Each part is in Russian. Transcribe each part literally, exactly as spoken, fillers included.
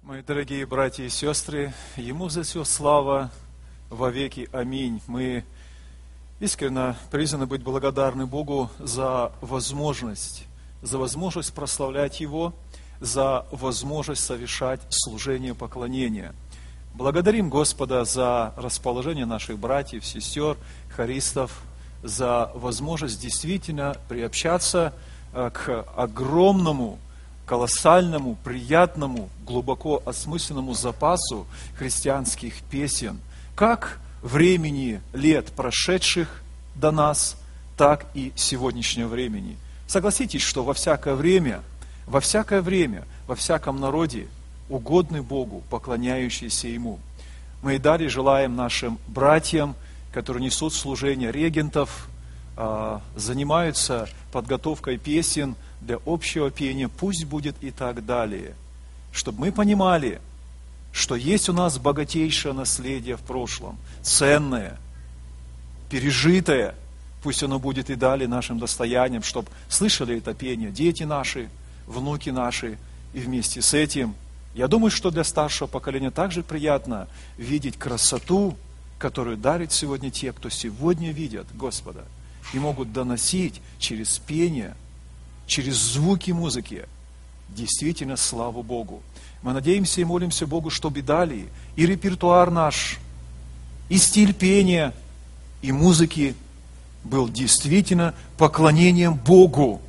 Мои дорогие братья и сестры, Ему за все слава во веки. Аминь. Мы искренне призваны быть благодарны Богу за возможность, за возможность прославлять Его, за возможность совершать служение поклонения. Благодарим Господа за расположение наших братьев, сестер, хористов, за возможность действительно приобщаться к огромному, колоссальному, приятному, глубоко осмысленному запасу христианских песен, как времени лет прошедших до нас, так и сегодняшнего времени. Согласитесь, что во всякое время, во всякое время, во всяком народе угодны Богу, поклоняющиеся Ему. Мы и далее желаем нашим братьям, которые несут служение регентов, занимаются подготовкой песен для общего пения, пусть будет и так далее. Чтобы мы понимали, что есть у нас богатейшее наследие в прошлом, ценное, пережитое, пусть оно будет и далее нашим достоянием, чтобы слышали это пение дети наши, внуки наши, и вместе с этим, я думаю, что для старшего поколения также приятно видеть красоту, которую дарят сегодня те, кто сегодня видят Господа, и могут доносить через пение, через звуки музыки, действительно славу Богу. Мы надеемся и молимся Богу, чтобы далее и репертуар наш, и стиль пения, и музыки был действительно поклонением Богу.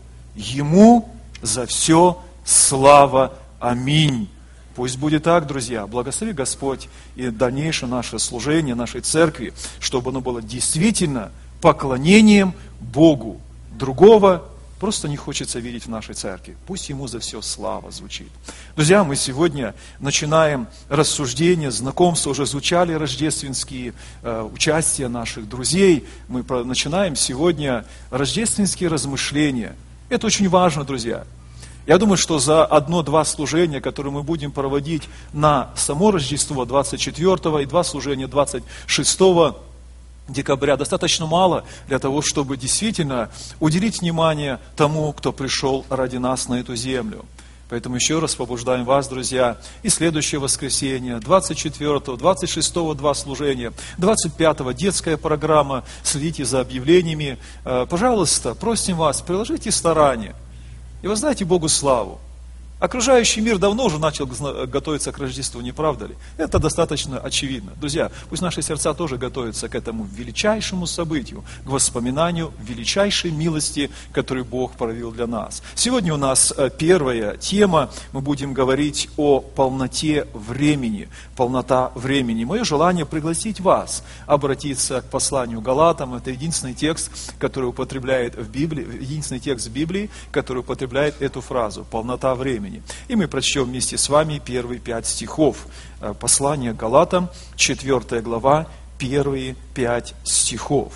Ему за все слава. Аминь. Пусть будет так, друзья. Благослови Господь и дальнейшее наше служение, нашей церкви, чтобы оно было действительно поклонением Богу. Другого просто не хочется видеть в нашей церкви. Пусть Ему за все слава звучит. Друзья, мы сегодня начинаем рассуждение, знакомство, уже звучали рождественские э, участия наших друзей. Мы про, начинаем сегодня рождественские размышления. Это очень важно, друзья. Я думаю, что за одно-два служения, которые мы будем проводить на само Рождество двадцать четвёртого и два служения двадцать шестого декабря, достаточно мало для того, чтобы действительно уделить внимание тому, кто пришел ради нас на эту землю. Поэтому еще раз побуждаем вас, друзья, и следующее воскресенье, двадцать четвёртого, двадцать шестого два служения, двадцать пятого детская программа, следите за объявлениями. Пожалуйста, просим вас, приложите старания. И воздайте Богу славу. Окружающий мир давно уже начал готовиться к Рождеству, не правда ли? Это достаточно очевидно. Друзья, пусть наши сердца тоже готовятся к этому величайшему событию, к воспоминанию величайшей милости, которую Бог проявил для нас. Сегодня у нас первая тема, мы будем говорить о полноте времени. Полнота времени. Мое желание пригласить вас обратиться к посланию Галатам. Это единственный текст, который употребляет в Библии, единственный текст в Библии, который употребляет эту фразу «полнота времени». И мы прочтем вместе с вами первые пять стихов. Послание Галатам, четвёртая глава, первые пять стихов.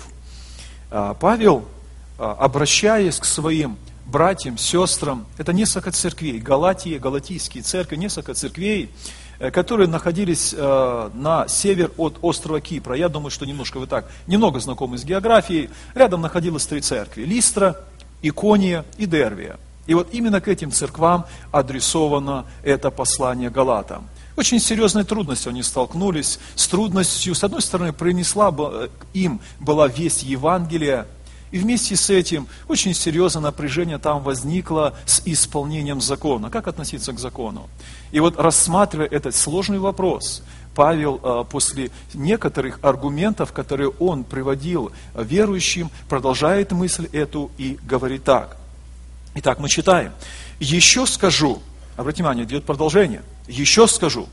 Павел, обращаясь к своим братьям, сестрам, это несколько церквей, Галатия, Галатийские церкви, несколько церквей, которые находились на север от острова Кипра. Я думаю, что немножко вы так, немного знакомы с географией. Рядом находилось три церкви: Листра, Икония и Дервия. И вот именно к этим церквам адресовано это послание Галатам. Очень серьезной трудностью они столкнулись, с трудностью, с одной стороны, принесла им была весть Евангелия, и вместе с этим очень серьезное напряжение там возникло с исполнением закона. Как относиться к закону? И вот рассматривая этот сложный вопрос, Павел после некоторых аргументов, которые он приводил верующим, продолжает мысль эту и говорит так. Итак, мы читаем. «Еще скажу», обратите внимание, идет продолжение, «еще скажу,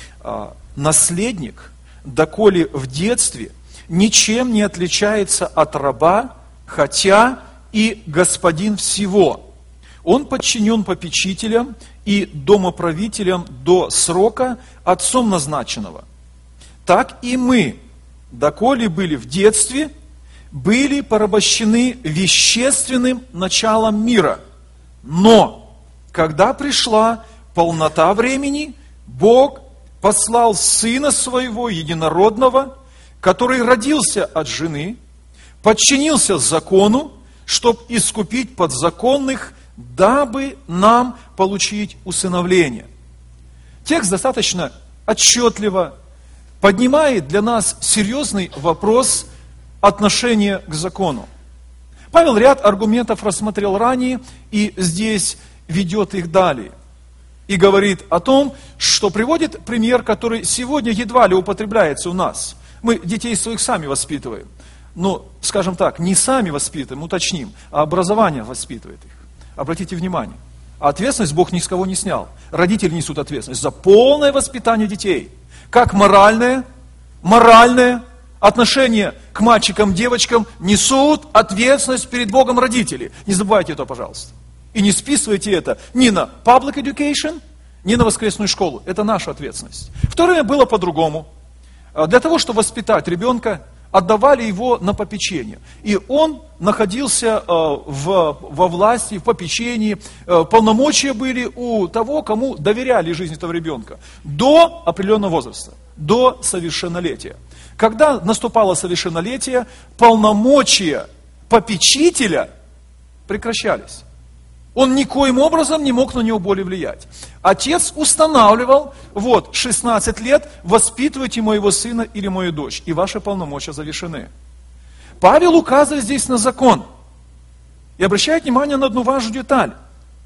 наследник, доколе в детстве, ничем не отличается от раба, хотя и господин всего. Он подчинен попечителям и домоправителям до срока отцом назначенного. Так и мы, доколе были в детстве, были порабощены вещественным началом мира. Но, когда пришла полнота времени, Бог послал Сына Своего Единородного, который родился от жены, подчинился закону, чтобы искупить подзаконных, дабы нам получить усыновление. текст достаточно отчетливо поднимает для нас серьезный вопрос отношения к закону. Павел ряд аргументов рассмотрел ранее, и здесь ведет их далее. И говорит о том, что приводит пример, который сегодня едва ли употребляется у нас. Мы детей своих сами воспитываем. Но, скажем так, не сами воспитываем, уточним, а образование воспитывает их. Обратите внимание. А ответственность Бог ни с кого не снял. Родители несут ответственность за полное воспитание детей. Как моральное, моральное отношение к мальчикам, девочкам несут ответственность перед Богом родители. Не забывайте это, пожалуйста. И не списывайте это ни на public education, ни на воскресную школу. Это наша ответственность. В то время было по-другому. Для того, чтобы воспитать ребенка, отдавали его на попечение. И он находился в, во власти, в попечении. Полномочия были у того, кому доверяли жизнь этого ребенка. До определенного возраста, до совершеннолетия. Когда наступало совершеннолетие, полномочия попечителя прекращались. Он никоим образом не мог на него более влиять. Отец устанавливал, вот, шестнадцать лет, воспитывайте моего сына или мою дочь, и ваши полномочия завершены. Павел указывает здесь на закон. И обращает внимание на одну важную деталь.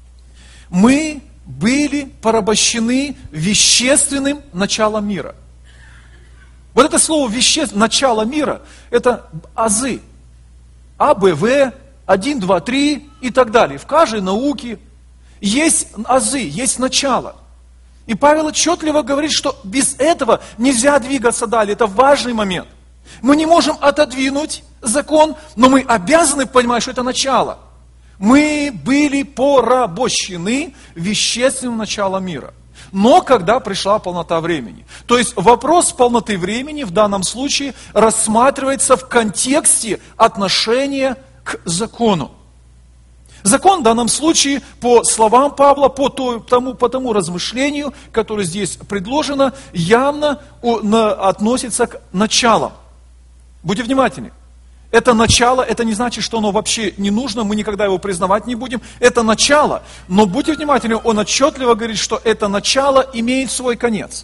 Мы были порабощены вещественным началом мира. Вот это слово вещественное начало мира, это азы. А, Б, В, один, два, три и так далее. В каждой науке есть азы, есть начало. И Павел отчетливо говорит, что без этого нельзя двигаться далее. Это важный момент. Мы не можем отодвинуть закон, но мы обязаны понимать, что это начало. Мы были порабощены вещественным началом мира. Но когда пришла полнота времени. То есть вопрос полноты времени в данном случае рассматривается в контексте отношения к закону. Закон в данном случае, по словам Павла, по тому, по тому размышлению, которое здесь предложено, явно относится к началам. Будьте внимательны. Это начало, это не значит, что оно вообще не нужно, мы никогда его признавать не будем. Это начало. Но будьте внимательны, он отчетливо говорит, что это начало имеет свой конец.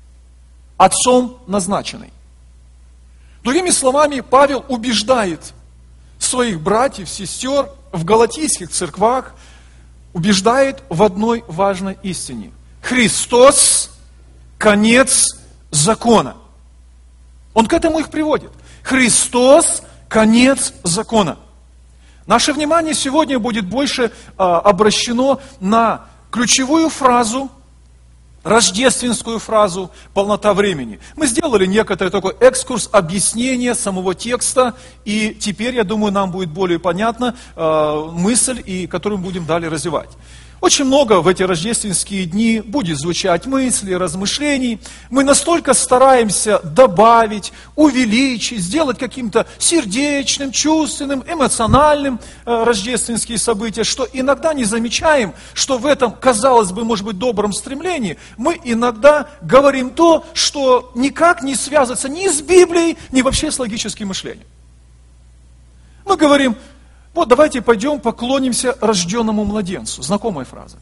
Отцом назначенный. Другими словами, Павел убеждает своих братьев, сестер в галатийских церквах, убеждает в одной важной истине. Христос – конец закона. Он к этому их приводит. Христос – конец закона. Наше внимание сегодня будет больше а, обращено на ключевую фразу, рождественскую фразу «полнота времени». Мы сделали некоторый такой экскурс, объяснение самого текста, и теперь, я думаю, нам будет более понятна э, мысль, и, которую мы будем далее развивать. Очень много в эти рождественские дни будет звучать мыслей, размышлений. Мы настолько стараемся добавить, увеличить, сделать каким-то сердечным, чувственным, эмоциональным э, рождественские события, что иногда не замечаем, что в этом, казалось бы, может быть, добром стремлении, мы иногда говорим то, что никак не связывается ни с Библией, ни вообще с логическим мышлением. Мы говорим: вот давайте пойдем поклонимся рожденному младенцу. Знакомая фраза.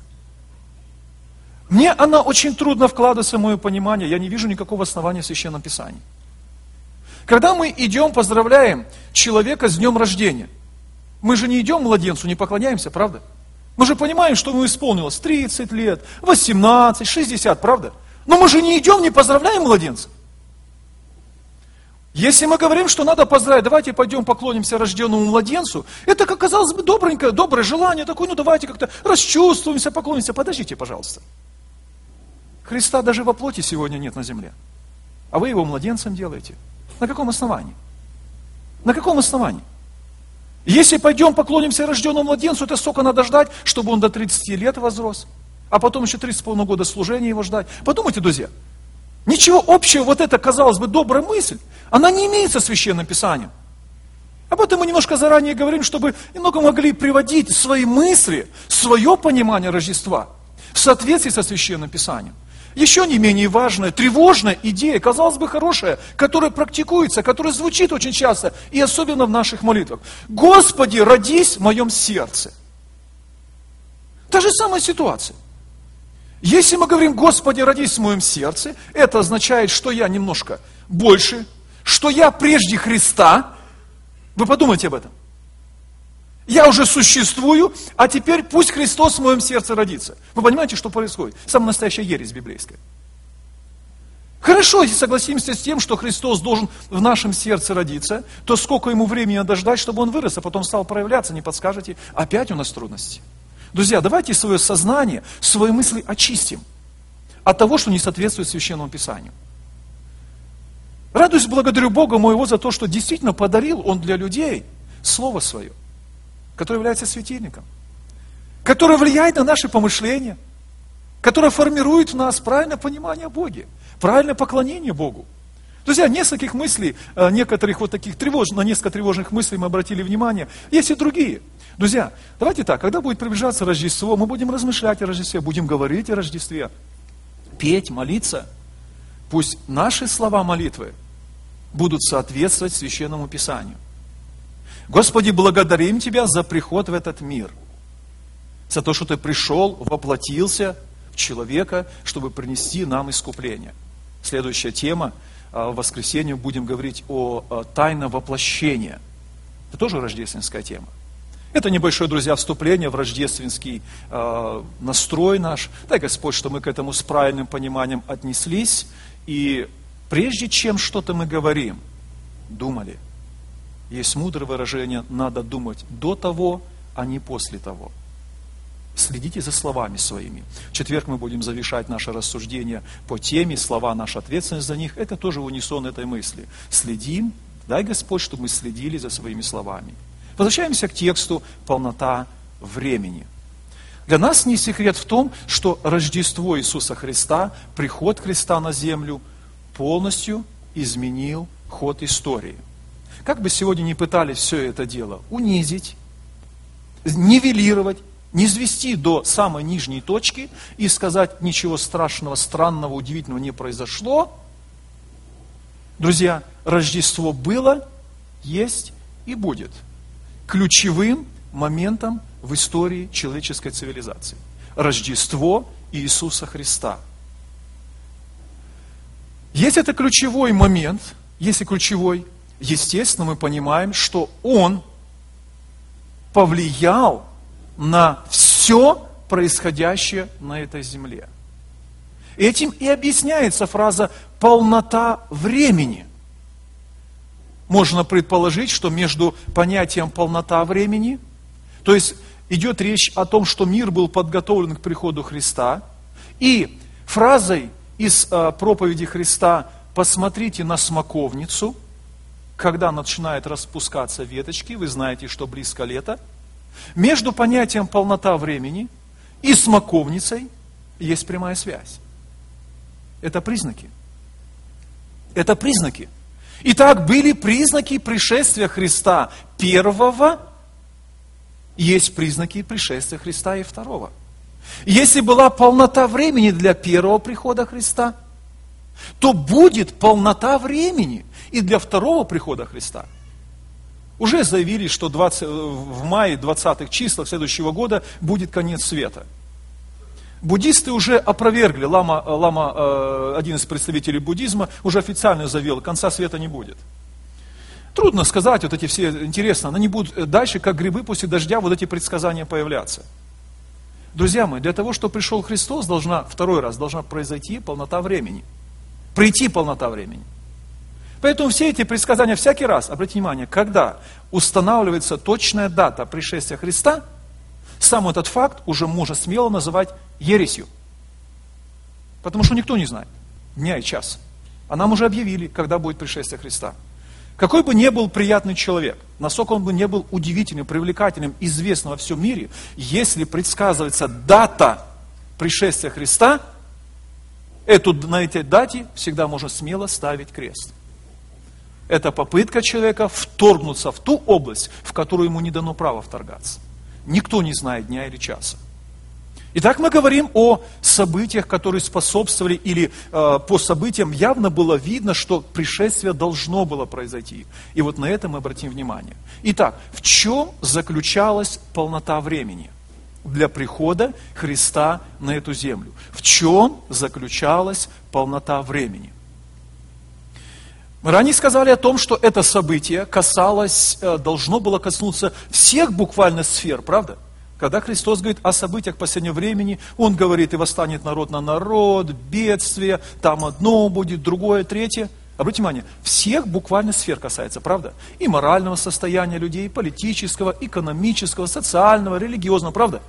Мне она очень трудно вкладывается в мое понимание, я не вижу никакого основания в Священном Писании. Когда мы идем, поздравляем человека с днем рождения, мы же не идем младенцу, не поклоняемся, правда? Мы же понимаем, что ему исполнилось тридцать лет, восемнадцать, шестьдесят, правда? Но мы же не идем, не поздравляем младенца. Если мы говорим, что надо поздравить, давайте пойдем поклонимся рожденному младенцу, это, как казалось бы, добренькое, доброе желание такое, ну давайте как-то расчувствуемся, поклонимся. Подождите, пожалуйста. Христа даже во плоти сегодня нет на земле. А вы его младенцем делаете. На каком основании? На каком основании? Если пойдем поклонимся рожденному младенцу, это сколько надо ждать, чтобы он до тридцати лет возрос, а потом еще три с половиной года служения его ждать. Подумайте, друзья. Ничего общего, вот эта, казалось бы, добрая мысль, она не имеет со Священным Писанием. Об этом мы немножко заранее говорим, чтобы немного могли приводить свои мысли, свое понимание Рождества в соответствии со Священным Писанием. Еще не менее важная, тревожная идея, казалось бы, хорошая, которая практикуется, которая звучит очень часто, и особенно в наших молитвах. Господи, родись в моем сердце. Та же самая ситуация. Если мы говорим, Господи, родись в моем сердце, это означает, что я немножко больше, что я прежде Христа. Вы подумайте об этом. Я уже существую, а теперь пусть Христос в моем сердце родится. Вы понимаете, что происходит? Самая настоящая ересь библейская. Хорошо, если согласимся с тем, что Христос должен в нашем сердце родиться, то сколько ему времени надо ждать, чтобы он вырос, а потом стал проявляться, не подскажете? Опять у нас трудности. Друзья, давайте свое сознание, свои мысли очистим от того, что не соответствует Священному Писанию. Радуюсь, благодарю Бога моего за то, что действительно подарил Он для людей Слово Свое, которое является светильником, которое влияет на наши помышления, которое формирует в нас правильное понимание о Боге, правильное поклонение Богу. Друзья, нескольких мыслей, некоторых вот таких тревожных, на несколько тревожных мыслей мы обратили внимание. Есть и другие. Друзья, давайте так, когда будет приближаться Рождество, мы будем размышлять о Рождестве, будем говорить о Рождестве, петь, молиться. Пусть наши слова молитвы будут соответствовать Священному Писанию. Господи, благодарим Тебя за приход в этот мир, за то, что Ты пришел, воплотился в человека, чтобы принести нам искупление. Следующая тема. В воскресенье будем говорить о тайне воплощения. Это тоже рождественская тема. Это небольшое, друзья, вступление в рождественский э, настрой наш. Дай, Господь, что мы к этому с правильным пониманием отнеслись. И прежде чем что-то мы говорим, думали. Есть мудрое выражение, надо думать до того, а не после того. Следите за словами своими. В четверг мы будем завершать наше рассуждение по теме, слова, наша ответственность за них. Это тоже унисон этой мысли. Следим, дай Господь, чтобы мы следили за своими словами. Возвращаемся к тексту «Полнота времени». Для нас не секрет в том, что Рождество Иисуса Христа, приход Христа на землю, полностью изменил ход истории. Как бы сегодня ни пытались все это дело унизить, нивелировать, не свести до самой нижней точки и сказать, ничего страшного, странного, удивительного не произошло. Друзья, Рождество было, есть и будет ключевым моментом в истории человеческой цивилизации. Рождество Иисуса Христа. Если это ключевой момент, если ключевой, естественно, мы понимаем, что он повлиял на все происходящее на этой земле. Этим и объясняется фраза «полнота времени». Можно предположить, что между понятием «полнота времени», то есть идет речь о том, что мир был подготовлен к приходу Христа, и фразой из э, проповеди Христа «посмотрите на смоковницу», когда начинают распускаться веточки, вы знаете, что близко лето, между понятием «полнота времени» и смоковницей есть прямая связь. Это признаки. Это признаки. Итак, были признаки пришествия Христа первого, есть признаки пришествия Христа и второго. Если была полнота времени для первого прихода Христа, то будет полнота времени и для второго прихода Христа. Уже заявили, что двадцать, в мае, двадцатых числах следующего года будет конец света. Буддисты уже опровергли, лама, лама, один из представителей буддизма, уже официально заявил, конца света не будет. Трудно сказать, вот эти все, интересно, они будут дальше, как грибы после дождя, вот эти предсказания появляться. Друзья мои, для того, чтобы пришел Христос, должна, второй раз, должна произойти полнота времени. Прийти полнота времени. Поэтому все эти предсказания всякий раз, обратите внимание, когда устанавливается точная дата пришествия Христа, сам этот факт уже можно смело называть ересью. Потому что никто не знает дня и час. А нам уже объявили, когда будет пришествие Христа. Какой бы ни был приятный человек, насколько он бы не был удивительным, привлекательным, известным во всем мире, если предсказывается дата пришествия Христа, эту, на этой дате всегда можно смело ставить крест. Это попытка человека вторгнуться в ту область, в которую ему не дано право вторгаться. Никто не знает дня или часа. Итак, мы говорим о событиях, которые способствовали, или э, по событиям явно было видно, что пришествие должно было произойти. И вот на это мы обратим внимание. Итак, в чем заключалась полнота времени? для прихода Христа на эту землю. В чем заключалась полнота времени? Мы ранее сказали о том, что это событие касалось, должно было коснуться всех буквально сфер, правда? Когда Христос говорит о событиях последнего времени, Он говорит, и восстанет народ на народ, бедствие, там одно будет, другое, третье. Обратите внимание, всех буквально сфер касается, правда? И морального состояния людей, и политического, экономического, социального, религиозного, правда?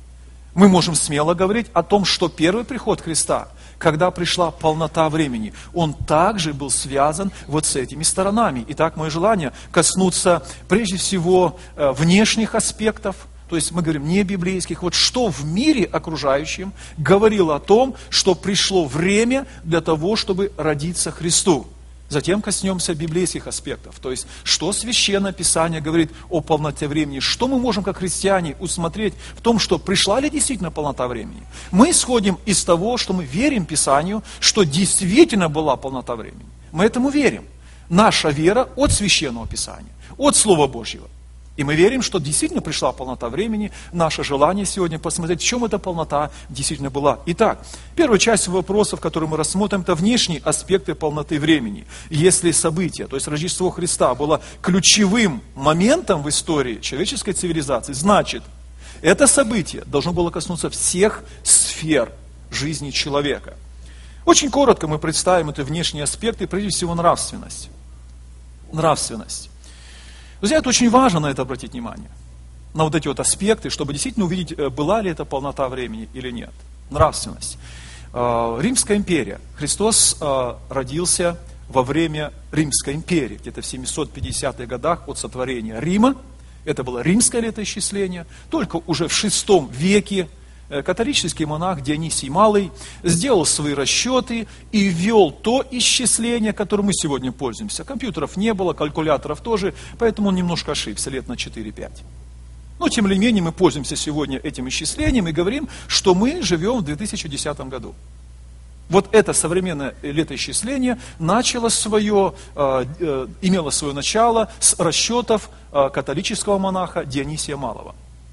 Мы можем смело говорить о том, что первый приход Христа, когда пришла полнота времени, он также был связан вот с этими сторонами. Итак, мое желание коснуться прежде всего внешних аспектов, то есть мы говорим не библейских, вот что в мире окружающем говорило о том, что пришло время для того, чтобы родиться Христу. Затем коснемся библейских аспектов, то есть что Священное Писание говорит о полноте времени, что мы можем как христиане усмотреть в том, что пришла ли действительно полнота времени. Мы исходим из того, что мы верим Писанию, что действительно была полнота времени. Мы этому верим. Наша вера от Священного Писания, от Слова Божьего. И мы верим, что действительно пришла полнота времени. Наше желание сегодня посмотреть, в чем эта полнота действительно была. Итак, первая часть вопросов, которые мы рассмотрим, это внешние аспекты полноты времени. Если событие, то есть Рождество Христа, было ключевым моментом в истории человеческой цивилизации, значит, это событие должно было коснуться всех сфер жизни человека. Очень коротко мы представим эти внешние аспекты, прежде всего нравственность. Нравственность. Друзья, это очень важно на это обратить внимание, на вот эти вот аспекты, чтобы действительно увидеть, была ли это полнота времени или нет. Нравственность. Римская империя. Христос родился во время Римской империи, где-то в семьсот пятидесятых годах от сотворения Рима. Это было римское летоисчисление. Только уже в шестом веке католический монах Дионисий Малый сделал свои расчеты и ввел то исчисление, которым мы сегодня пользуемся. Компьютеров не было, калькуляторов тоже, поэтому он немножко ошибся лет на четыре-пять. Но тем не менее мы пользуемся сегодня этим исчислением и говорим, что мы живем в две тысячи десятом году. Вот это современное летоисчисление начало свое, э, э, имело свое начало с расчетов э, католического монаха Дионисия Малого.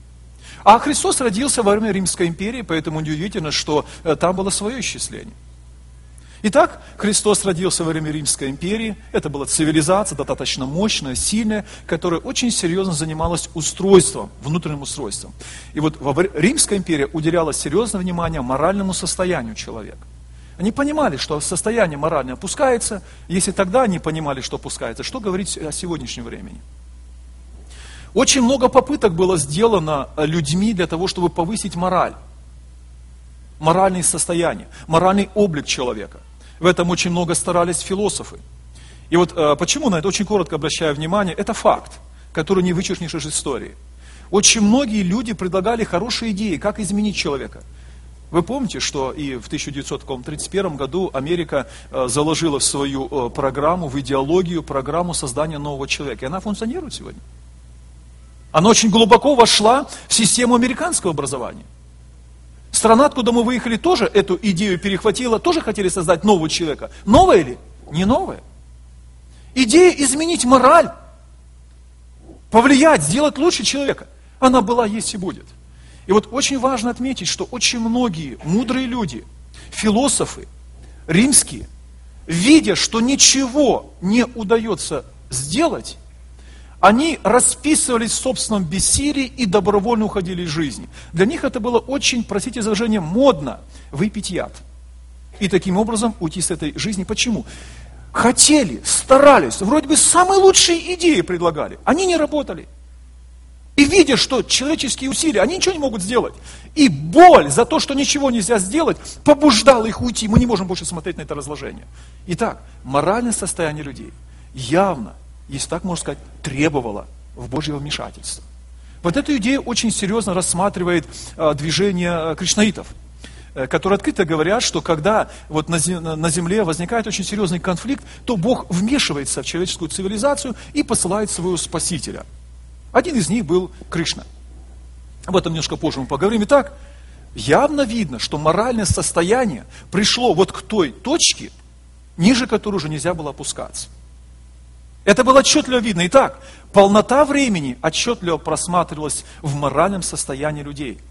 А Христос родился во время Римской империи, поэтому неудивительно, что там было свое исчисление. Итак, Христос родился во время Римской империи. Это была цивилизация достаточно мощная, сильная, которая очень серьезно занималась устройством, внутренним устройством. И вот Римская империя уделяла серьезное внимание моральному состоянию человека. Они понимали, что состояние моральное опускается. Если тогда они понимали, что опускается, что говорить о сегодняшнем времени? Очень много попыток было сделано людьми для того, чтобы повысить мораль, моральное состояние, моральный облик человека. В этом очень много старались философы. И вот почему на это очень коротко обращаю внимание, это факт, который не вычеркнешь из истории. Очень многие люди предлагали хорошие идеи, как изменить человека. Вы помните, что и в тысяча девятьсот тридцать первом году Америка заложила в свою программу, в идеологию, программу создания нового человека. И она функционирует сегодня. Она очень глубоко вошла в систему американского образования. Страна, откуда мы выехали, тоже эту идею перехватила, тоже хотели создать нового человека. Новое ли? Не новое. Идея изменить мораль, повлиять, сделать лучше человека, она была, есть и будет. И вот очень важно отметить, что очень многие мудрые люди, философы, римские, видя, что ничего не удается сделать, они расписывались в собственном бессилии и добровольно уходили из жизни. Для них это было очень, простите за выражение, модно выпить яд. И таким образом уйти с этой жизни. Почему? Хотели, старались, вроде бы самые лучшие идеи предлагали. Они не работали. И видя, что человеческие усилия, они ничего не могут сделать. И боль за то, что ничего нельзя сделать, побуждала их уйти. Мы не можем больше смотреть на это разложение. Итак, моральное состояние людей явно, если так можно сказать, требовало в Божьего вмешательства. Вот эту идею очень серьезно рассматривает а, движение кришнаитов, э, которые открыто говорят, что когда вот на, на земле возникает очень серьезный конфликт, то Бог вмешивается в человеческую цивилизацию и посылает своего спасителя. Один из них был Кришна. Об этом немножко позже мы поговорим. Итак, явно видно, что моральное состояние пришло вот к той точке, ниже которой уже нельзя было опускаться. Это было отчетливо видно. Итак, полнота времени отчетливо просматривалась в моральном состоянии людей.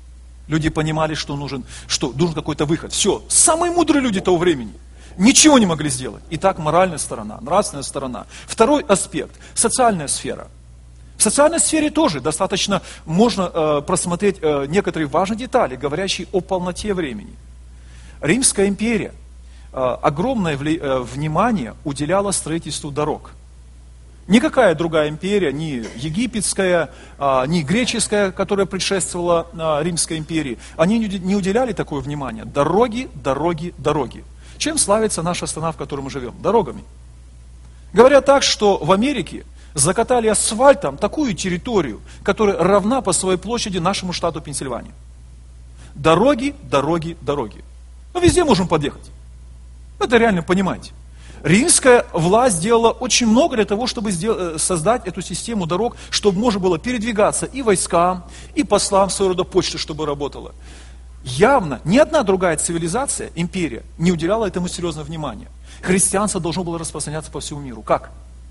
Люди понимали, что нужен, что нужен какой-то выход. Все, самые мудрые люди того времени ничего не могли сделать. Итак, моральная сторона, нравственная сторона. Второй аспект – социальная сфера. В социальной сфере тоже достаточно можно э, просмотреть э, некоторые важные детали, говорящие о полноте времени. Римская империя э, огромное вли, э, внимание уделяла строительству дорог. Никакая другая империя, ни египетская, э, ни греческая, которая предшествовала э, Римской империи, они не уделяли такое внимание. Дороги, дороги, дороги. Чем славится наша страна, в которой мы живем? Дорогами. Говорят так, что в Америке закатали асфальтом такую территорию, которая равна по своей площади нашему штату Пенсильвания. Дороги, дороги, дороги. Мы везде можем подъехать. Это реально понимаете. Римская власть сделала очень много для того, чтобы сделать, создать эту систему дорог, чтобы можно было передвигаться и войскам, и послам своего рода почты, чтобы работала. Явно ни одна другая цивилизация, империя, не уделяла этому серьезного внимания. Христианство должно было распространяться по всему миру. Как?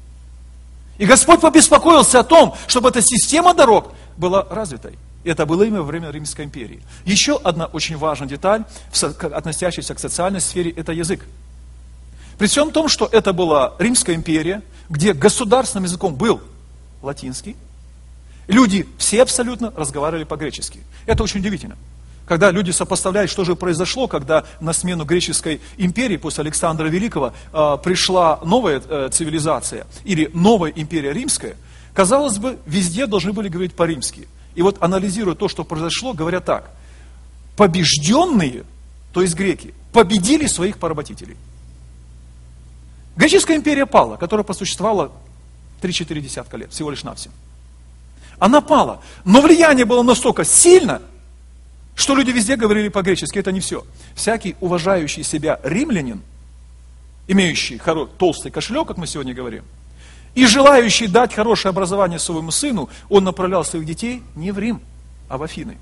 И Господь побеспокоился о том, чтобы эта система дорог была развитой. И это было именно во время Римской империи. Еще одна очень важная деталь, относящаяся к социальной сфере, это язык. При всем том, что это была Римская империя, где государственным языком был латинский, люди все абсолютно разговаривали по-гречески. Это очень удивительно. Когда люди сопоставляют, что же произошло, когда на смену греческой империи после Александра Великого э, пришла новая э, цивилизация, или новая империя римская, казалось бы, везде должны были говорить по-римски. И вот анализируя то, что произошло, говорят так: побежденные, то есть греки, победили своих поработителей. Греческая империя пала, которая просуществовала три-четыре десятка лет, всего лишь навсего. Она пала, но влияние было настолько сильно, что люди везде говорили по-гречески. Это не все. Всякий уважающий себя римлянин, имеющий хоро- толстый кошелек, как мы сегодня говорим, и желающий дать хорошее образование своему сыну, он направлял своих детей не в Рим, а в Афины.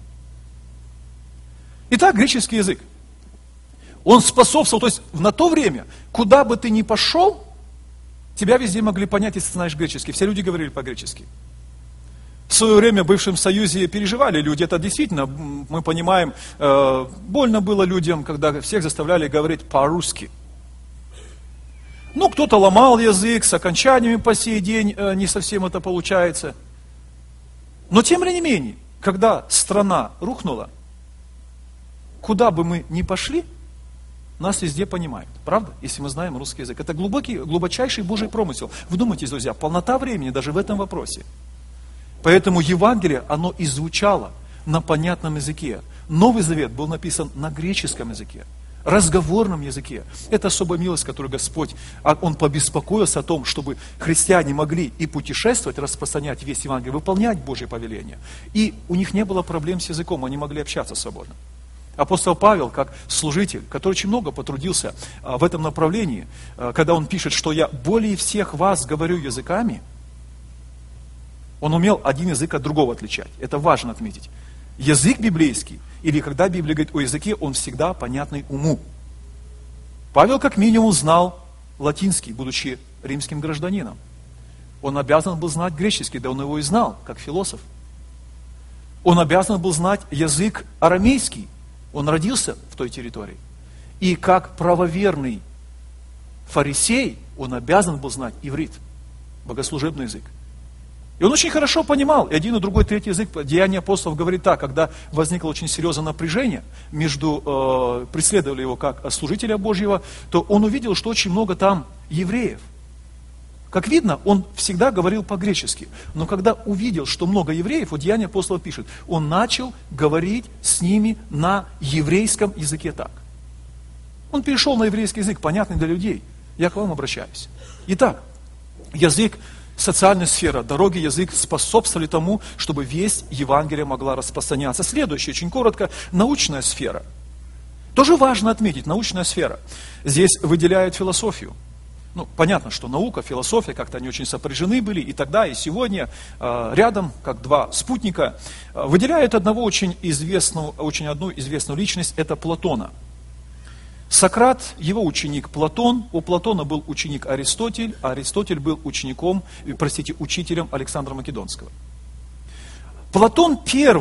Итак, греческий язык. Он способствовал, то есть на то время, куда бы ты ни пошел, тебя везде могли понять, если ты знаешь греческий. Все люди говорили по-гречески. В свое время в бывшем Союзе переживали люди, это действительно, мы понимаем, э, больно было людям, когда всех заставляли говорить по-русски. Ну, кто-то ломал язык, с окончаниями по сей день э, не совсем это получается. Но тем не менее, когда страна рухнула, куда бы мы ни пошли, нас везде понимают, правда? Если мы знаем русский язык. Это глубокий, глубочайший Божий промысел. Вдумайтесь, друзья, полнота времени даже в этом вопросе. Поэтому Евангелие, оно и звучало на понятном языке. Новый Завет был написан на греческом языке, разговорном языке. Это особая милость, которую Господь, Он побеспокоился о том, чтобы христиане могли и путешествовать, распространять весь Евангелие, выполнять Божье повеление. И у них не было проблем с языком, они могли общаться свободно. Апостол Павел, как служитель, который очень много потрудился в этом направлении, когда он пишет, что я более всех вас говорю языками, он умел один язык от другого отличать. Это важно отметить. Язык библейский, или когда Библия говорит о языке, он всегда понятный уму. Павел как минимум знал латинский, будучи римским гражданином. Он обязан был знать греческий, да он его и знал, как философ. Он обязан был знать язык арамейский. Он родился в той территории. И как правоверный фарисей, он обязан был знать иврит, богослужебный язык. И он очень хорошо понимал, и один, и другой, третий язык. Деяния апостолов говорит так: когда возникло очень серьезное напряжение, между, э, преследовали его как служителя Божьего, то он увидел, что очень много там евреев. Как видно, он всегда говорил по-гречески. Но когда увидел, что много евреев, вот Деяния апостолов пишет, он начал говорить с ними на еврейском языке так. Он перешел на еврейский язык, понятный для людей. Я к вам обращаюсь. Итак, язык, социальная сфера, дороги, язык способствовали тому, чтобы весть Евангелия могла распространяться. Следующее, очень коротко, научная сфера. Тоже важно отметить, научная сфера. Здесь выделяют философию. Ну, понятно, что наука, философия, как-то они очень сопряжены были, и тогда, и сегодня, э, рядом, как два спутника, э, выделяют одного очень известного, очень одну известную личность, это Платона. Сократ, его ученик Платон, у Платона был ученик Аристотель, а Аристотель был учеником, простите, учителем Александра Македонского. Платон первый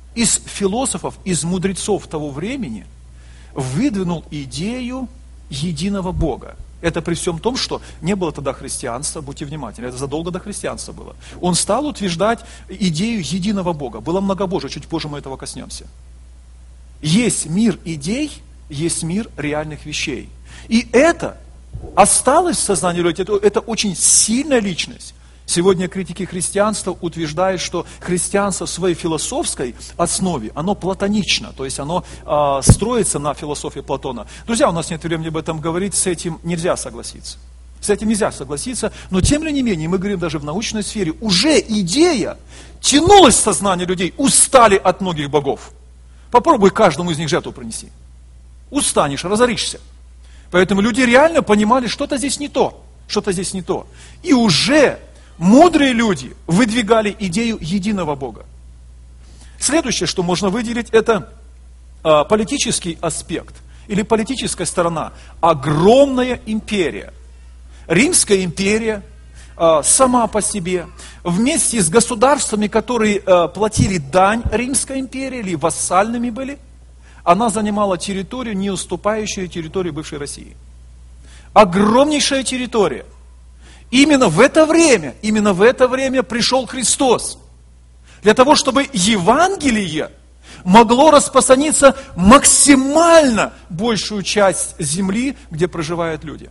из философов, из мудрецов того времени выдвинул идею единого Бога. Это при всем том, что не было тогда христианства, будьте внимательны, это задолго до христианства было. Он стал утверждать идею единого Бога. Было многобожие, чуть позже мы этого коснемся. Есть мир идей, есть мир реальных вещей. И это осталось в сознании людей, это, это очень сильная личность. Сегодня критики христианства утверждают, что христианство в своей философской основе, оно платонично, то есть оно э, строится на философии Платона. Друзья, у нас нет времени об этом говорить, с этим нельзя согласиться. С этим нельзя согласиться, но тем не менее, мы говорим даже в научной сфере, уже идея тянулась в сознание людей, устали от многих богов. Попробуй каждому из них жертву принести. Устанешь, разоришься. Поэтому люди реально понимали, что-то здесь не то, что-то здесь не то. И уже мудрые люди выдвигали идею единого Бога. Следующее, что можно выделить, это а, политический аспект или политическая сторона. Огромная империя. Римская империя а, сама по себе, вместе с государствами, которые а, платили дань Римской империи или вассальными были, она занимала территорию, не уступающую территории бывшей России. Огромнейшая территория. Именно в это время, именно в это время пришел Христос. Для того, чтобы Евангелие могло распространиться максимально большую часть земли, где проживают люди.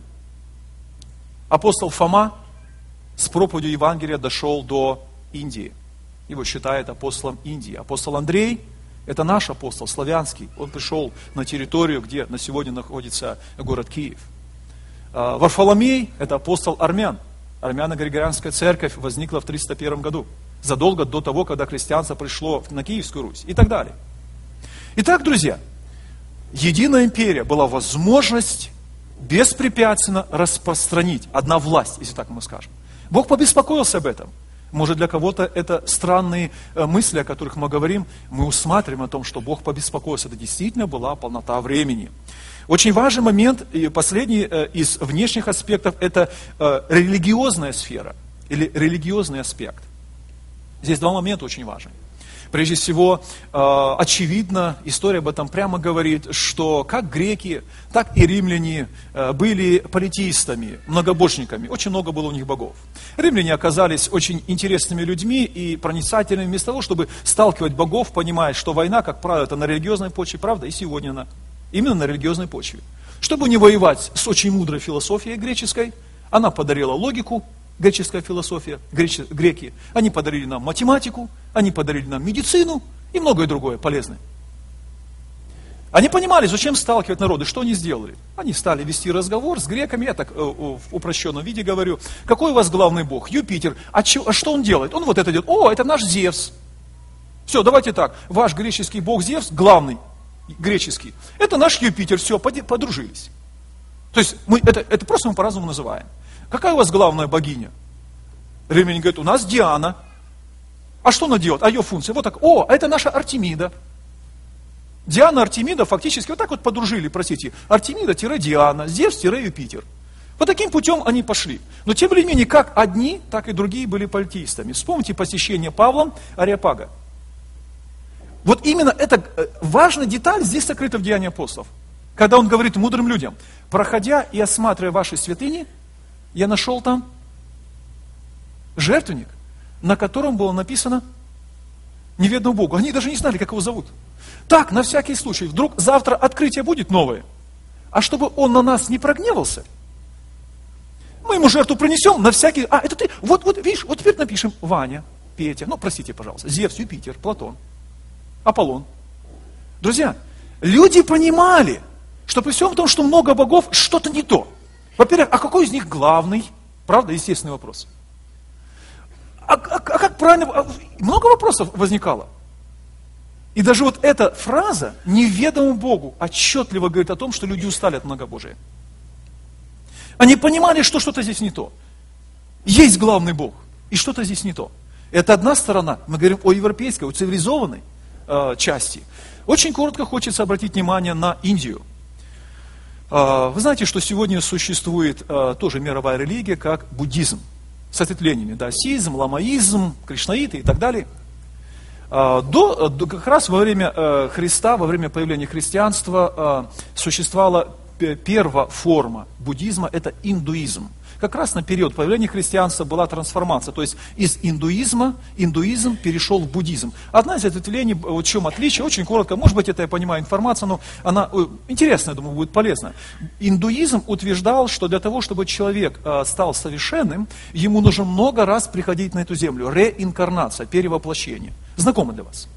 Апостол Фома с проповедью Евангелия дошел до Индии. Его считают апостолом Индии. Апостол Андрей – это наш апостол, славянский. Он пришел на территорию, где на сегодня находится город Киев. Варфоломей – это апостол армян. Армяно-григорианская церковь возникла в триста первом году, задолго до того, когда христианство пришло на Киевскую Русь и так далее. Итак, друзья, единая империя была возможность беспрепятственно распространить, одна власть, если так мы скажем. Бог побеспокоился об этом. Может, для кого-то это странные мысли, о которых мы говорим, мы усматриваем о том, что Бог побеспокоился. Это действительно была полнота времени. Очень важный момент, и последний из внешних аспектов, это религиозная сфера или религиозный аспект. Здесь два момента очень важны. Прежде всего, очевидно, история об этом прямо говорит, что как греки, так и римляне были политеистами, многобожниками. Очень много было у них богов. Римляне оказались очень интересными людьми и проницательными вместо того, чтобы сталкивать богов, понимая, что война, как правило, это на религиозной почве, правда, и сегодня она. Именно на религиозной почве. Чтобы не воевать с очень мудрой философией греческой, она подарила логику, греческая философия, греч, греки. Они подарили нам математику, они подарили нам медицину и многое другое полезное. Они понимали, зачем сталкивать народы, что они сделали. Они стали вести разговор с греками, я так в упрощенном виде говорю. Какой у вас главный бог? Юпитер. А, че, а что он делает? Он вот это делает. О, это наш Зевс. Все, давайте так. Ваш греческий бог Зевс, главный. Греческий. Это наш Юпитер, все, подружились. То есть мы, это, это просто мы по-разному называем. Какая у вас главная богиня? Римляне говорят, у нас Диана. А что она делает? А ее функция? Вот так, о, это наша Артемида. Диана, Артемида фактически вот так вот подружили, простите. Артемида-Диана, Зевс-Юпитер. Вот таким путем они пошли. Но тем не менее, как одни, так и другие были политеистами. Вспомните посещение Павлом Ареопага. Вот именно эта важная деталь здесь сокрыта в Деянии апостолов. Когда он говорит мудрым людям, проходя и осматривая ваши святыни, я нашел там жертвенник, на котором было написано неведомому Богу. Они даже не знали, как его зовут. Так, на всякий случай, вдруг завтра открытие будет новое. А чтобы он на нас не прогневался, мы ему жертву принесем на всякий... А, это ты, вот, вот, видишь, вот теперь напишем Ваня, Петя, ну, простите, пожалуйста, Зевс, Юпитер, Платон. Аполлон. Друзья, люди понимали, что при всем том, что много богов, что-то не то. Во-первых, а какой из них главный? Правда, естественный вопрос. А, а, а как правильно? Много вопросов возникало. И даже вот эта фраза неведомому Богу отчетливо говорит о том, что люди устали от многобожия. Они понимали, что что-то здесь не то. Есть главный Бог, и что-то здесь не то. Это одна сторона. Мы говорим о европейской, о цивилизованной э, части. Очень коротко хочется обратить внимание на Индию. Э, вы знаете, что сегодня существует э, тоже мировая религия, как буддизм, с ответвлениями, даосизм, ламаизм, кришнаиты и так далее. До, до, как раз во время э, Христа, во время появления христианства э, существовала первая форма буддизма, это индуизм. Как раз на период появления христианства была трансформация, то есть из индуизма, индуизм перешел в буддизм. Одна из ответвлений, в чем отличие, очень коротко, может быть, это я понимаю информация, но она интересная, я думаю, будет полезна. Индуизм утверждал, что для того, чтобы человек стал совершенным, ему нужно много раз приходить на эту землю. Реинкарнация, перевоплощение. Знакомо для вас?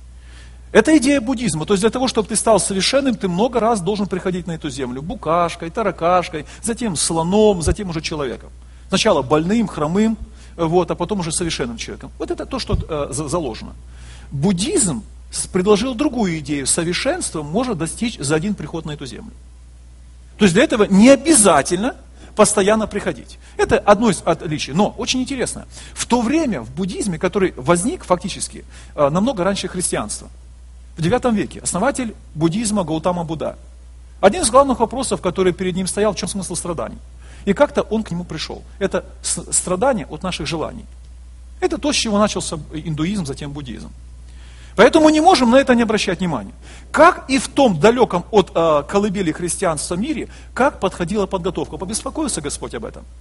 Это идея буддизма. То есть для того, чтобы ты стал совершенным, ты много раз должен приходить на эту землю. Букашкой, таракашкой, затем слоном, затем уже человеком. Сначала больным, хромым, вот, а потом уже совершенным человеком. Вот это то, что э, заложено. Буддизм предложил другую идею. Совершенство можно достичь за один приход на эту землю. То есть для этого не обязательно постоянно приходить. Это одно из отличий. Но очень интересно. В то время в буддизме, который возник фактически э, намного раньше христианства, в девятом веке, основатель буддизма Гаутама Будда. Один из главных вопросов, который перед ним стоял, в чем смысл страданий. И как-то он к нему пришел. Это страдание от наших желаний. Это то, с чего начался индуизм, затем буддизм. Поэтому мы не можем на это не обращать внимания. Как и в том далеком от э, колыбели христианства мире, как подходила подготовка. Побеспокоился Господь об этом.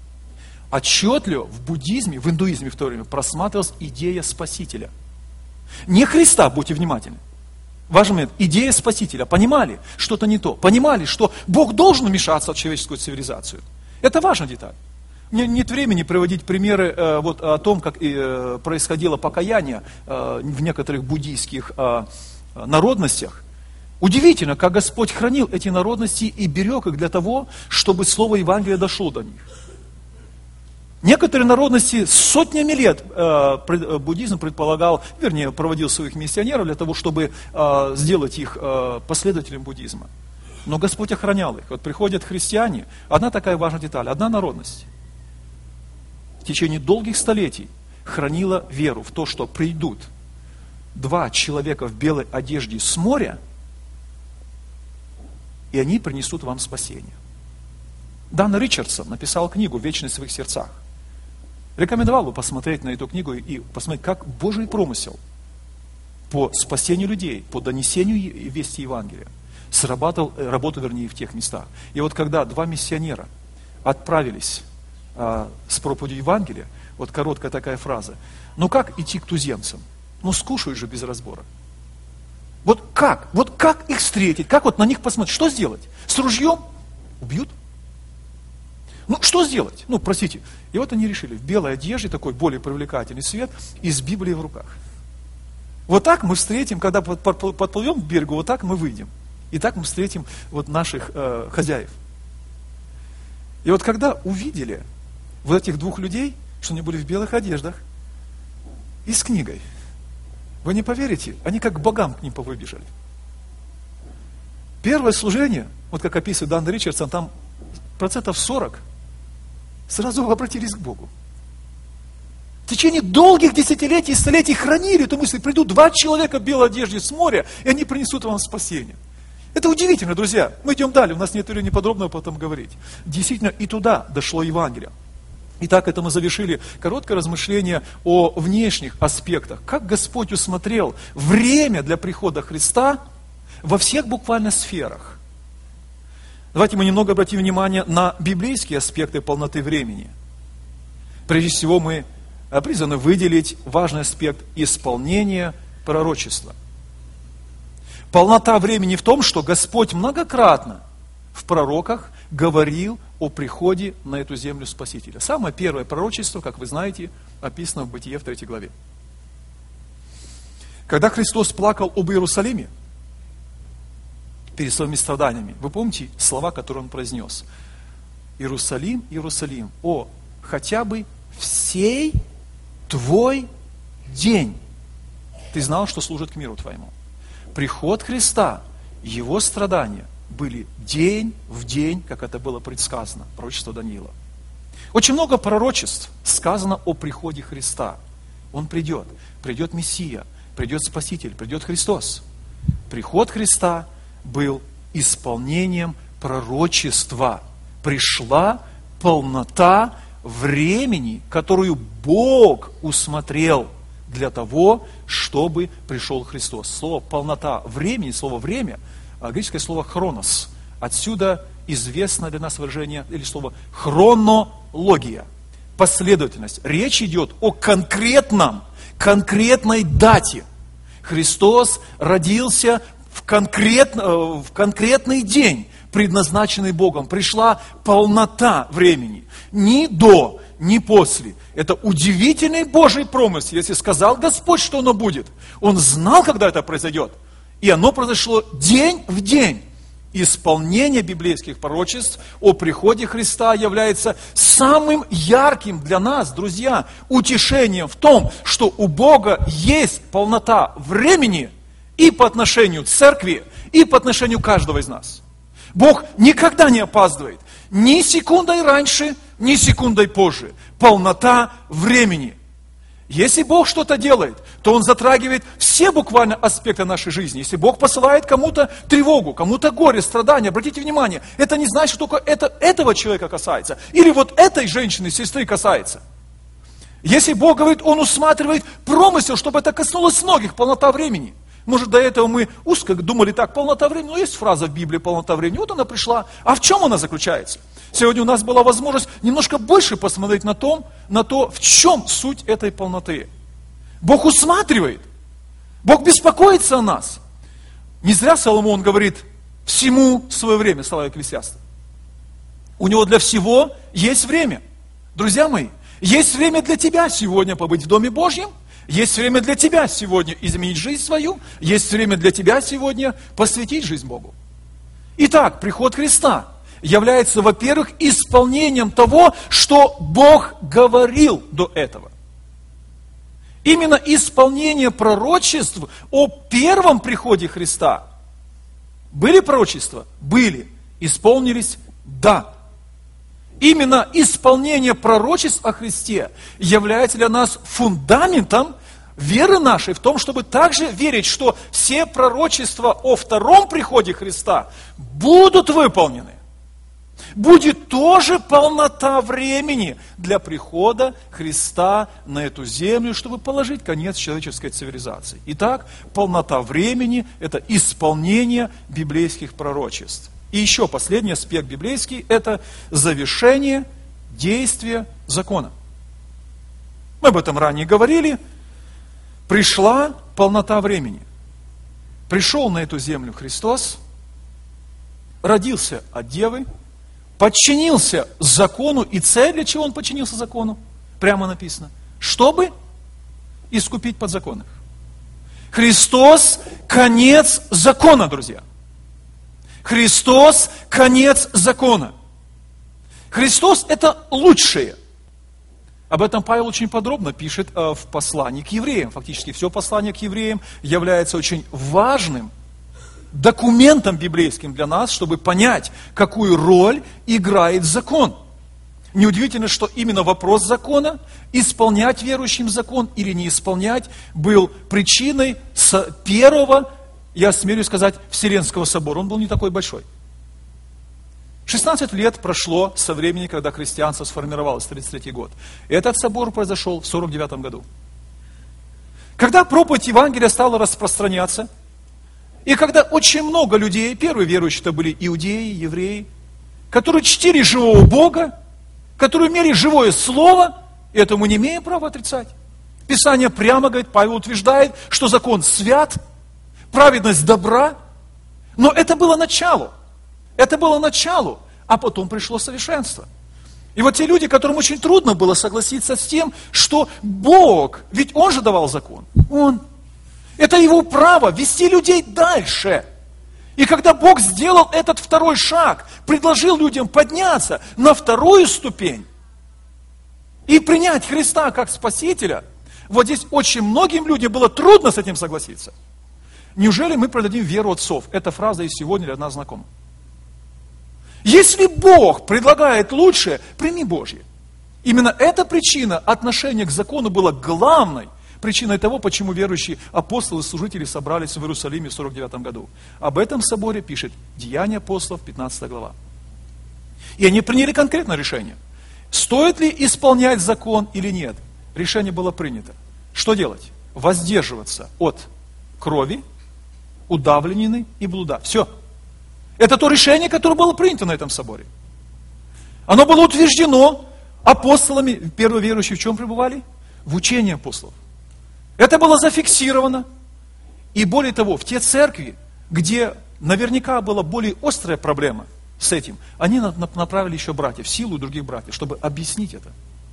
Отчетливо в буддизме, в индуизме в то время просматривалась идея Спасителя. Не Христа, будьте внимательны. Важный момент, идея Спасителя. Понимали, что-то не то. Понимали, что Бог должен вмешаться в человеческую цивилизацию. Это важная деталь. Мне нет времени приводить примеры э, вот, о том, как э, происходило покаяние э, в некоторых буддийских э, народностях. Удивительно, как Господь хранил эти народности и берег их для того, чтобы слово Евангелия дошло до них. Некоторые народности сотнями лет э, буддизм предполагал, вернее, проводил своих миссионеров для того, чтобы э, сделать их э, последователем буддизма. Но Господь охранял их. Вот приходят христиане, одна такая важная деталь, одна народность в течение долгих столетий хранила веру в то, что придут два человека в белой одежде с моря, и они принесут вам спасение. Дан Ричардсон написал книгу «Вечность в их сердцах». Рекомендовал бы посмотреть на эту книгу и посмотреть, как Божий промысел по спасению людей, по донесению вести Евангелия срабатывал, работал, вернее, в тех местах. И вот когда два миссионера отправились а, с проповедью Евангелия, вот короткая такая фраза, ну как идти к туземцам? Ну скушают же без разбора. Вот как? Вот как их встретить? Как вот на них посмотреть? Что сделать? С ружьем? Убьют? Ну, что сделать? Ну, простите. И вот они решили, в белой одежде, такой более привлекательный свет, и с Библией в руках. Вот так мы встретим, когда подплывем к берегу, вот так мы выйдем. И так мы встретим вот наших э, хозяев. И вот когда увидели вот этих двух людей, что они были в белых одеждах, и с книгой, вы не поверите, они как к богам к ним повыбежали. Первое служение, вот как описывает Дан Ричардсон, там процентов сорок сразу обратились к Богу. В течение долгих десятилетий и столетий хранили эту мысль. Придут два человека в белой одежде с моря, и они принесут вам спасение. Это удивительно, друзья. Мы идем далее, у нас нет времени подробно об этом говорить. Действительно, и туда дошло Евангелие. Итак, это мы завершили короткое размышление о внешних аспектах. Как Господь усмотрел время для прихода Христа во всех буквально сферах. Давайте мы немного обратим внимание на библейские аспекты полноты времени. Прежде всего, мы призваны выделить важный аспект исполнения пророчества. Полнота времени в том, что Господь многократно в пророках говорил о приходе на эту землю Спасителя. Самое первое пророчество, как вы знаете, описано в Бытие в третьей главе. Когда Христос плакал об Иерусалиме, перед своими страданиями, вы помните слова, которые Он произнес? Иерусалим, Иерусалим, о, хотя бы всей твой день ты знал, что служит к миру твоему. Приход Христа, Его страдания были день в день, как это было предсказано, пророчество Даниила. Очень много пророчеств сказано о приходе Христа. Он придет, придет Мессия, придет Спаситель, придет Христос. Приход Христа был исполнением пророчества. Пришла полнота времени, которую Бог усмотрел для того, чтобы пришел Христос. Слово «полнота времени», слово «время», греческое слово «хронос». Отсюда известно для нас выражение или слово «хронология», последовательность. Речь идет о конкретном, конкретной дате. Христос родился в, конкретно, в конкретный день, предназначенный Богом. Пришла полнота времени. Ни до, ни после. Это удивительный Божий промысел. Если сказал Господь, что оно будет, Он знал, когда это произойдет. И оно произошло день в день. Исполнение библейских пророчеств о приходе Христа является самым ярким для нас, друзья, утешением в том, что у Бога есть полнота времени и по отношению к церкви, и по отношению каждого из нас. Бог никогда не опаздывает, ни секундой раньше, ни секундой позже. Полнота времени. Если Бог что-то делает, то Он затрагивает все буквально аспекты нашей жизни. Если Бог посылает кому-то тревогу, кому-то горе, страдания, обратите внимание, это не значит, что только это, этого человека касается. Или вот этой женщины, сестры касается. Если Бог говорит, Он усматривает промысел, чтобы это коснулось многих, полнота времени. Может, до этого мы узко думали так, полнота времени, ну есть фраза в Библии, полнота времени, вот она пришла. А в чем она заключается? Сегодня у нас была возможность немножко больше посмотреть на, том, на то, в чем суть этой полноты. Бог усматривает, Бог беспокоится о нас. Не зря Соломон говорит, всему свое время, слава Экклесиаста. У него для всего есть время. Друзья мои, есть время для тебя сегодня побыть в Доме Божьем, есть время для тебя сегодня изменить жизнь свою, есть время для тебя сегодня посвятить жизнь Богу. Итак, приход Христа является, во-первых, исполнением того, что Бог говорил до этого. Именно исполнение пророчеств о первом приходе Христа. Были пророчества? Были. Исполнились? Да. Именно исполнение пророчеств о Христе является для нас фундаментом веры нашей в том, чтобы также верить, что все пророчества о втором приходе Христа будут выполнены. Будет тоже полнота времени для прихода Христа на эту землю, чтобы положить конец человеческой цивилизации. Итак, полнота времени – это исполнение библейских пророчеств. И еще последний аспект библейский – это завершение действия закона. Мы об этом ранее говорили. Пришла полнота времени. Пришел на эту землю Христос, родился от Девы, подчинился закону. И цель, для чего Он подчинился закону? Прямо написано. Чтобы искупить подзаконных. Христос – конец закона, друзья. Христос – конец закона. Христос – это лучшее. Об этом Павел очень подробно пишет в послании к евреям. Фактически все послание к евреям является очень важным документом библейским для нас, чтобы понять, какую роль играет закон. Неудивительно, что именно вопрос закона, исполнять верующим закон или не исполнять, был причиной первого, я осмелюсь сказать, Вселенского собора. Он был не такой большой. шестнадцать лет прошло со времени, когда христианство сформировалось, тридцать третий год. Этот собор произошел в сорок девятом году. Когда проповедь Евангелия стала распространяться, и когда очень много людей, первые верующие это были иудеи, евреи, которые чтили живого Бога, которые имели живое слово, и это мы не имеем права отрицать. Писание прямо говорит, Павел утверждает, что закон свят, праведность добра, но это было начало. Это было начало, а потом пришло совершенство. И вот те люди, которым очень трудно было согласиться с тем, что Бог, ведь Он же давал закон, Он. Это Его право вести людей дальше. И когда Бог сделал этот второй шаг, предложил людям подняться на вторую ступень и принять Христа как Спасителя, вот здесь очень многим людям было трудно с этим согласиться. Неужели мы продадим веру отцов? Эта фраза и сегодня для нас знакома. Если Бог предлагает лучшее, прими Божье. Именно эта причина отношения к закону была главной причиной того, почему верующие апостолы и служители собрались в Иерусалиме в сорок девятом году. Об этом соборе пишет Деяния апостолов, пятнадцатая глава. И они приняли конкретное решение. Стоит ли исполнять закон или нет? Решение было принято. Что делать? воздерживаться от крови, удавленины и блуда. Все. Это то решение, которое было принято на этом соборе. Оно было утверждено апостолами, первые верующие в чем пребывали? В учении апостолов. Это было зафиксировано. И более того, в те церкви, где наверняка была более острая проблема с этим, они направили еще братьев, силу других братьев, чтобы объяснить это.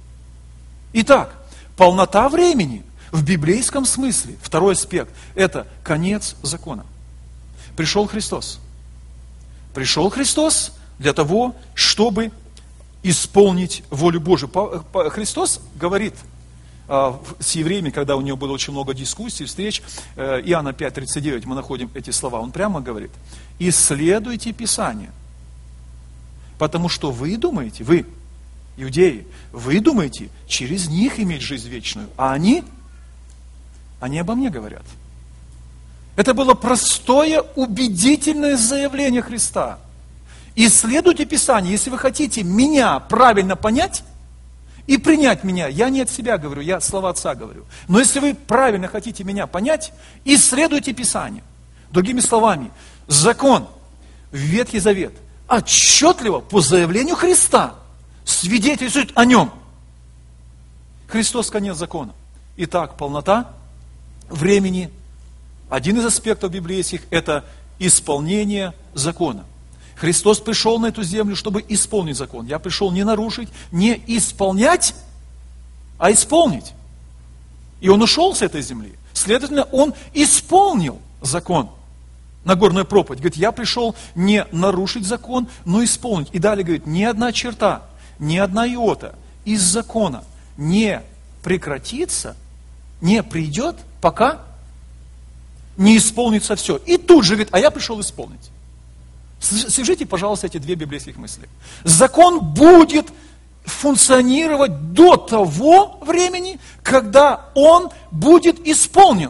Итак, полнота времени в библейском смысле, второй аспект, это конец закона. Пришел Христос. Пришел Христос для того, чтобы исполнить волю Божию. Христос говорит с евреями, когда у него было очень много дискуссий, встреч, Иоанна пять тридцать девять, мы находим эти слова, он прямо говорит: исследуйте Писание, потому что вы думаете, вы, иудеи, вы думаете через них иметь жизнь вечную, а они, они обо мне говорят. Это было простое, убедительное заявление Христа. Исследуйте Писание, если вы хотите меня правильно понять и принять меня. Я не от себя говорю, я слова Отца говорю. Но если вы правильно хотите меня понять, исследуйте Писание. Другими словами, закон, Ветхий Завет, отчетливо по заявлению Христа свидетельствует о нем. Христос — конец закона. Итак, полнота времени. Один из аспектов библейских – это исполнение закона. Христос пришел на эту землю, чтобы исполнить закон. Я пришел не нарушить, не исполнять, а исполнить. И Он ушел с этой земли. Следовательно, Он исполнил закон. Нагорная проповедь. Говорит, я пришел не нарушить закон, но исполнить. И далее говорит, ни одна черта, ни одна иота из закона не прекратится, не придет, пока не исполнится все. И тут же говорит, а я пришел исполнить. Свяжите, пожалуйста, эти две библейских мысли. Закон будет функционировать до того времени, когда он будет исполнен.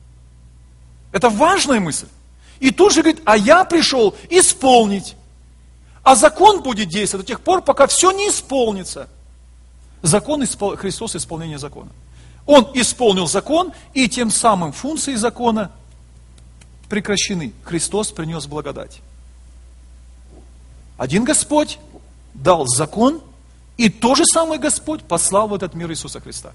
Это важная мысль. И тут же говорит, а я пришел исполнить. А закон будет действовать до тех пор, пока все не исполнится. Закон, Христос — исполнение закона. Он исполнил закон, и тем самым функции закона прекращены. Христос принес благодать. Один Господь дал закон, и тот же самый Господь послал в этот мир Иисуса Христа,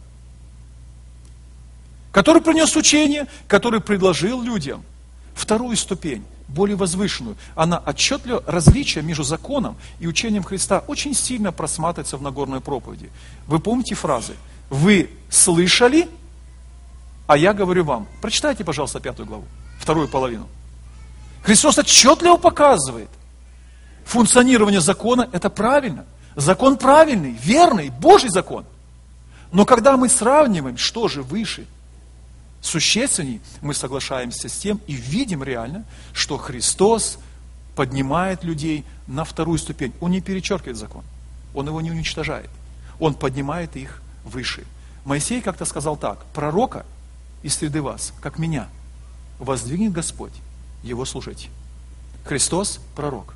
который принес учение, который предложил людям вторую ступень, более возвышенную. Она отчетливо, различие между законом и учением Христа очень сильно просматривается в Нагорной проповеди. Вы помните фразы? Вы слышали, а я говорю вам. Прочитайте, пожалуйста, пятую главу, вторую половину. Христос отчетливо показывает, функционирование закона – это правильно. Закон правильный, верный, Божий закон. Но когда мы сравниваем, что же выше, существенней, мы соглашаемся с тем и видим реально, что Христос поднимает людей на вторую ступень. Он не перечеркивает закон, Он его не уничтожает. Он поднимает их выше. Моисей как-то сказал так: пророка из среды вас, как меня, воздвигнет Господь, его служите. Христос – пророк.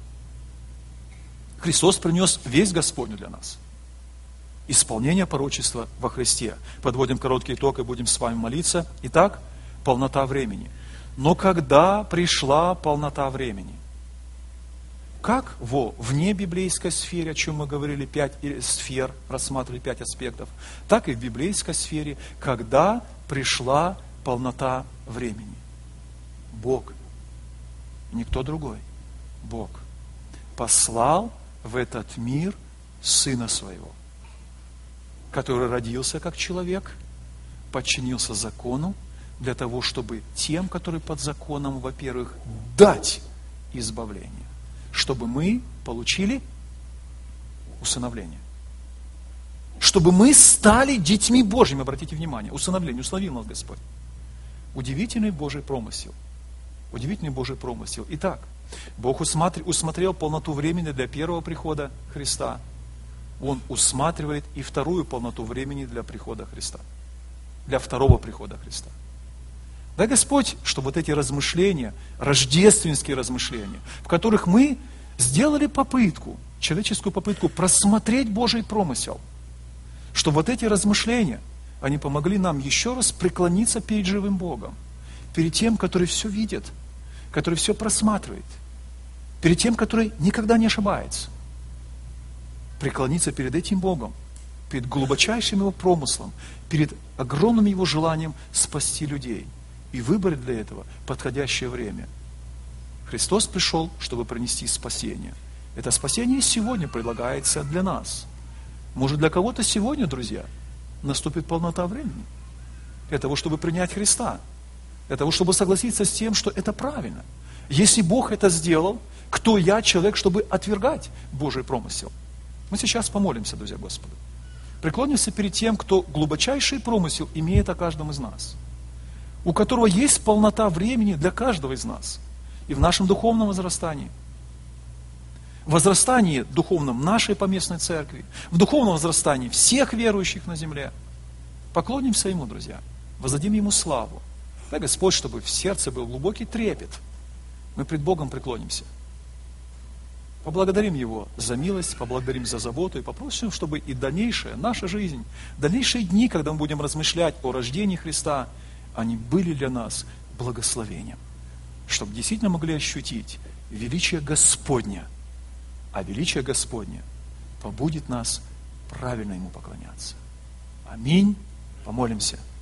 Христос принес весть Господню для нас. Исполнение пророчества во Христе. Подводим короткий итог и будем с вами молиться. Итак, полнота времени. Но когда пришла полнота времени? Как во внебиблейской сфере, о чем мы говорили, пять сфер, рассматривали пять аспектов, так и в библейской сфере, когда пришла полнота времени. Бог, никто другой, Бог послал в этот мир Сына Своего, который родился как человек, подчинился закону, для того, чтобы тем, которые под законом, во-первых, дать избавление, чтобы мы получили усыновление. Чтобы мы стали детьми Божьими, обратите внимание, усыновление, усыновил нас Господь. Удивительный Божий промысел. Удивительный Божий промысел. Итак, Бог усмотрел, усмотрел полноту времени для первого прихода Христа. Он усматривает и вторую полноту времени для прихода Христа. Для второго прихода Христа. Дай Господь, чтобы вот эти размышления, рождественские размышления, в которых мы сделали попытку, человеческую попытку просмотреть Божий промысел, чтобы вот эти размышления они помогли нам еще раз преклониться перед живым Богом, перед тем, который все видит, который все просматривает, перед тем, который никогда не ошибается. Преклониться перед этим Богом, перед глубочайшим Его промыслом, перед огромным Его желанием спасти людей и выбрать для этого подходящее время. Христос пришел, чтобы принести спасение. Это спасение сегодня предлагается для нас. Может, для кого-то сегодня, друзья, наступит полнота времени для того, чтобы принять Христа, для того, чтобы согласиться с тем, что это правильно. Если Бог это сделал, кто я, человек, чтобы отвергать Божий промысел? Мы сейчас помолимся, друзья, Господу. Преклонимся перед тем, кто глубочайший промысел имеет о каждом из нас, у которого есть полнота времени для каждого из нас и в нашем духовном возрастании, в возрастании духовном нашей поместной церкви, в духовном возрастании всех верующих на земле. Поклонимся Ему, друзья, воздадим Ему славу. Дай Господь, чтобы в сердце был глубокий трепет. Мы пред Богом преклонимся. Поблагодарим Его за милость, поблагодарим за заботу и попросим, чтобы и дальнейшая наша жизнь, дальнейшие дни, когда мы будем размышлять о рождении Христа, они были для нас благословением, чтобы действительно могли ощутить величие Господня, а величие Господне побудит нас правильно Ему поклоняться. Аминь. Помолимся.